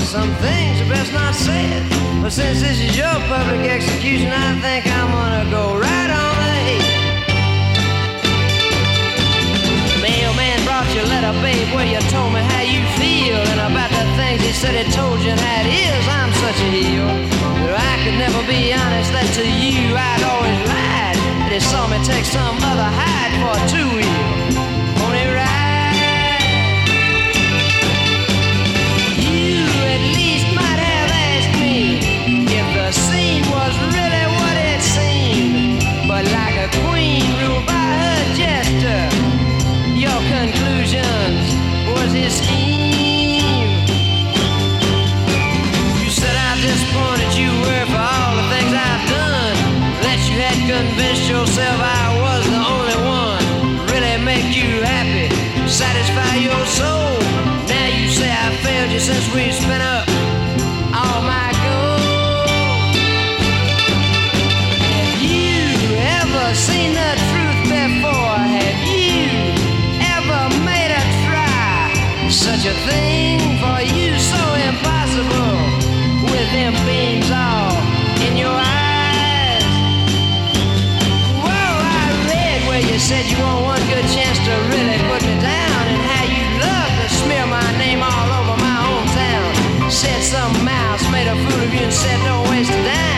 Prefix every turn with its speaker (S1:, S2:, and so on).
S1: Some things are best not said. But since this is your public execution, I think I'm gonna go right on ahead. Mailman brought your letter, babe, where you told me how you feel and about the things he said he told you and how it is. I'm such a heel that I could never be honest. That to you I'd always lied. That he saw me take some other hide for a two-wheel pony ride. You at least might have asked me if the scene was really what it seemed. But like a queen ruled by her jester, your conclusions was his scheme. You said how disappointed you were for all the things I've done, that you had convinced yourself I was the only one. Really make you happy, satisfy your soul. Now you say I failed you since we spent up all my gold. Have you ever seen the truth before? Have you ever made a try? Such a thing for you so impossible, with them beams all in your eyes. Whoa, I read where you said you want one good chance to really put me down, and how you love to smear my name all over my hometown. Said some mouse made a fool of you and said don't waste a dime.